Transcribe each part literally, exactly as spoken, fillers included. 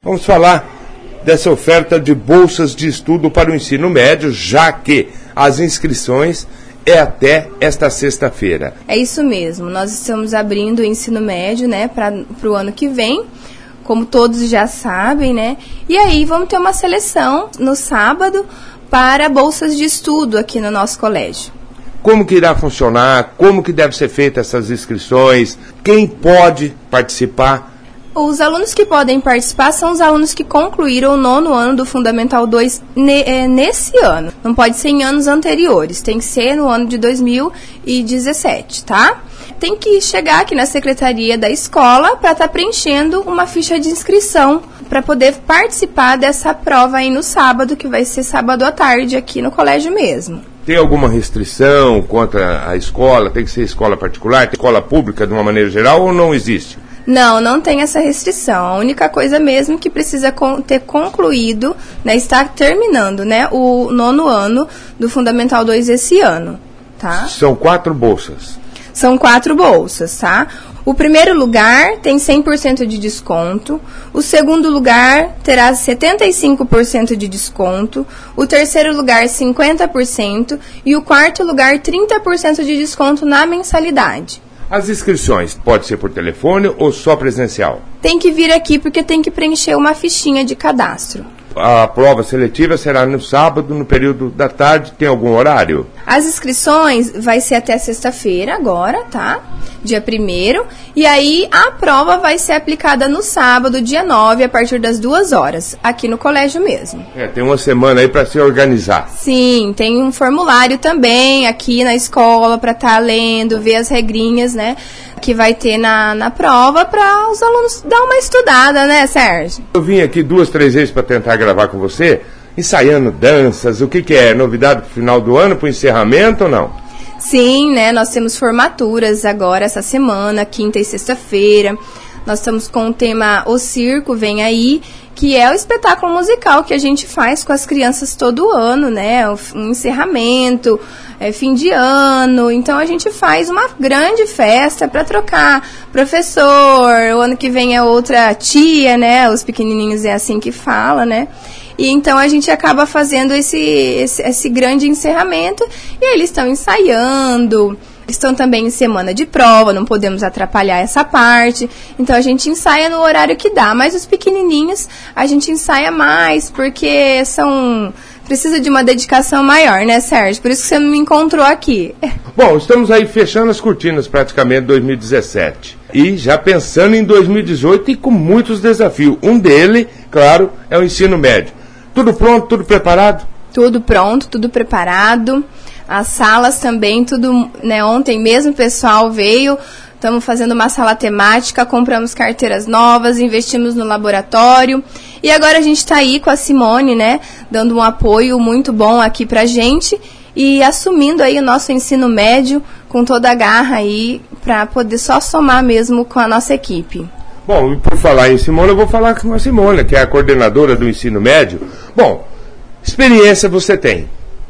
Vamos falar dessa oferta de bolsas de estudo para o ensino médio, já que as inscrições é até esta sexta-feira. É isso mesmo, nós estamos abrindo o ensino médio, né, para o ano que vem, como todos já sabem, né, e aí vamos ter uma seleção no sábado para bolsas de estudo aqui no nosso colégio. Como que irá funcionar? Como que deve ser feita essas inscrições? Quem pode participar? Os alunos que podem participar são os alunos que concluíram o nono ano do Fundamental dois ne- é, nesse ano. Não pode ser em anos anteriores, tem que ser no ano de dois mil e dezessete, tá? Tem que chegar aqui na secretaria da escola para estar tá preenchendo uma ficha de inscrição para poder participar dessa prova aí no sábado, que vai ser sábado à tarde aqui no colégio mesmo. Tem alguma restrição contra a escola? Tem que ser escola particular, tem escola pública de uma maneira geral ou não existe? Não, não tem essa restrição. A única coisa mesmo que precisa con- ter concluído, né, estar terminando, né, o nono ano do Fundamental dois esse ano, tá? São quatro bolsas. São quatro bolsas, tá? O primeiro lugar tem cem por cento de desconto, o segundo lugar terá setenta e cinco por cento de desconto, o terceiro lugar cinquenta por cento e o quarto lugar trinta por cento de desconto na mensalidade. As inscrições pode ser por telefone ou só presencial? Tem que vir aqui porque tem que preencher uma fichinha de cadastro. A prova seletiva será no sábado, no período da tarde. Tem algum horário? As inscrições vai ser até sexta-feira agora, tá? Dia primeiro. E aí a prova vai ser aplicada no sábado, dia nove, a partir das duas horas, aqui no colégio mesmo. É, tem uma semana aí para se organizar. Sim, tem um formulário também aqui na escola para estar tá lendo, ver as regrinhas, né? Que vai ter na, na prova para os alunos dar uma estudada, né, Sérgio? Eu vim aqui duas, três vezes para tentar gravar com você, ensaiando danças. O que, que é? Novidade para o final do ano, para o encerramento ou não? Sim, né? Nós temos formaturas agora essa semana, quinta e sexta-feira. Nós estamos com o tema O Circo Vem Aí, que é o espetáculo musical que a gente faz com as crianças todo ano, né? Um encerramento, é, fim de ano. Então a gente faz uma grande festa para trocar professor. O ano que vem é outra tia, né? Os pequenininhos é assim que fala, né? E então a gente acaba fazendo esse, esse, esse grande encerramento e eles estão ensaiando. Estão também em semana de prova, não podemos atrapalhar essa parte. Então a gente ensaia no horário que dá, mas os pequenininhos a gente ensaia mais, porque são precisa de uma dedicação maior, né, Sérgio? Por isso que você não me encontrou aqui. Bom, estamos aí fechando as cortinas praticamente dois mil e dezessete. E já pensando em dois mil e dezoito e com muitos desafios. Um deles, claro, é o ensino médio. Tudo pronto, tudo preparado? Tudo pronto, tudo preparado. As salas também, tudo, né, ontem mesmo o pessoal veio, estamos fazendo uma sala temática, compramos carteiras novas, investimos no laboratório, e agora a gente está aí com a Simone, né, dando um apoio muito bom aqui pra gente, e assumindo aí o nosso ensino médio com toda a garra aí, para poder só somar mesmo com a nossa equipe. Bom, e por falar em Simone, eu vou falar com a Simone, que é a coordenadora do ensino médio. Bom, experiência você tem.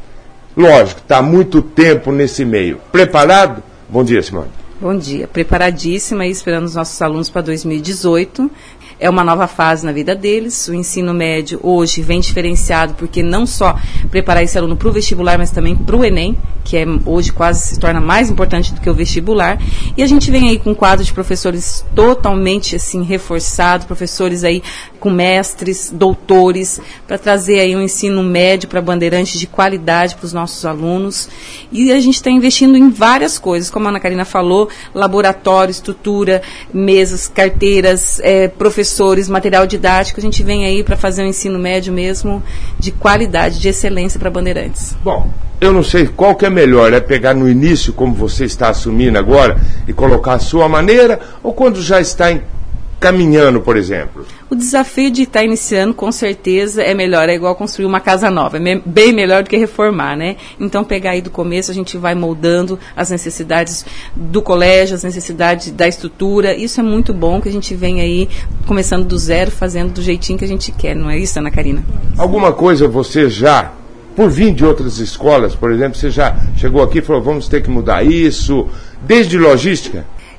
Lógico, está há muito tempo nesse meio. Preparado? Bom dia, Simone. Bom dia. Preparadíssima e esperando os nossos alunos para dois mil e dezoito. É uma nova fase na vida deles. O ensino médio hoje vem diferenciado porque não só preparar esse aluno para o vestibular, mas também para o Enem, que é, hoje quase se torna mais importante do que o vestibular. E a gente vem aí com um quadro de professores totalmente assim, reforçado, professores aí com mestres, doutores, para trazer aí um ensino médio para Bandeirantes de qualidade para os nossos alunos. E a gente está investindo em várias coisas, como a Ana Karina falou, laboratório, estrutura, mesas, carteiras, é, professores, material didático. A gente vem aí para fazer um ensino médio mesmo de qualidade, de excelência para Bandeirantes. Bom, eu não sei qual que é melhor, é pegar no início, como você está assumindo agora, e colocar a sua maneira, ou quando já está em caminhando, por exemplo? O desafio de estar iniciando, com certeza, é melhor, é igual construir uma casa nova, é me- bem melhor do que reformar, né? Então, pegar aí do começo, a gente vai moldando as necessidades do colégio, as necessidades da estrutura, isso é muito bom, que a gente vem aí, começando do zero, fazendo do jeitinho que a gente quer, não é isso, Ana Karina? Alguma coisa você já, por vir de outras escolas, por exemplo, você já chegou aqui e falou, vamos ter que mudar isso, desde logística?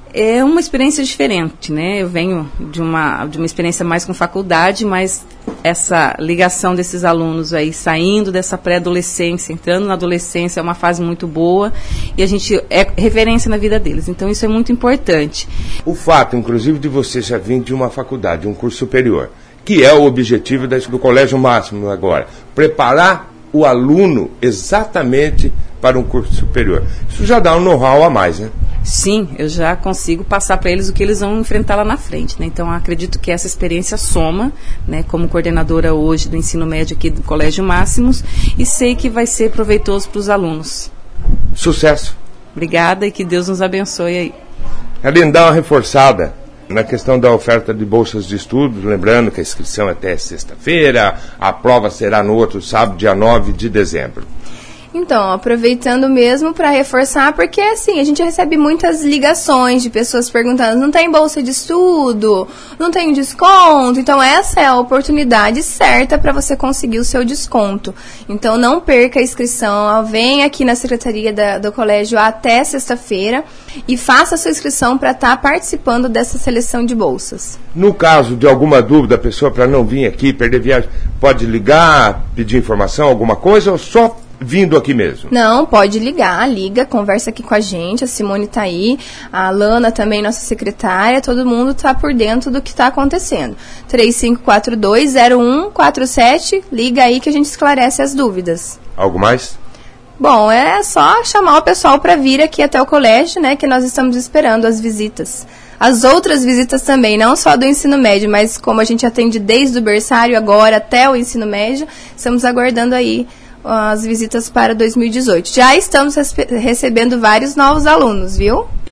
É uma experiência diferente, né? Eu venho de uma, de uma experiência mais com faculdade, mas essa ligação desses alunos aí, saindo dessa pré-adolescência, entrando na adolescência, é uma fase muito boa e a gente é referência na vida deles. Então, isso é muito importante. O fato, inclusive, de você já vir de uma faculdade, um curso superior, que é o objetivo do Colégio Máximo agora, preparar o aluno exatamente para um curso superior. Isso já dá um know-how a mais, né? Sim, eu já consigo passar para eles o que eles vão enfrentar lá na frente, né? Então, acredito que essa experiência soma, né, como coordenadora hoje do ensino médio aqui do Colégio Máximos, e sei que vai ser proveitoso para os alunos. Sucesso! Obrigada e que Deus nos abençoe aí. Aline, dá uma reforçada na questão da oferta de bolsas de estudos, lembrando que a inscrição é até sexta-feira, a prova será no outro sábado, dia nove de dezembro. Então, aproveitando mesmo para reforçar, porque assim, a gente recebe muitas ligações de pessoas perguntando, não tem bolsa de estudo, não tem desconto, então essa é a oportunidade certa para você conseguir o seu desconto. Então, não perca a inscrição, vem aqui na secretaria da, do colégio até sexta-feira e faça a sua inscrição para estar tá participando dessa seleção de bolsas. No caso de alguma dúvida, a pessoa para não vir aqui, perder viagem, pode ligar, pedir informação, alguma coisa, ou só vindo aqui mesmo? Não, pode ligar, liga, conversa aqui com a gente, a Simone está aí, a Lana também, nossa secretária, todo mundo está por dentro do que está acontecendo. três cinco quatro dois, zero um quatro sete, liga aí que a gente esclarece as dúvidas. Algo mais? Bom, é só chamar o pessoal para vir aqui até o colégio, né, que nós estamos esperando as visitas. As outras visitas também, não só do ensino médio, mas como a gente atende desde o berçário agora até o ensino médio, estamos aguardando aí as visitas para dois mil e dezoito. Já estamos recebendo vários novos alunos, viu?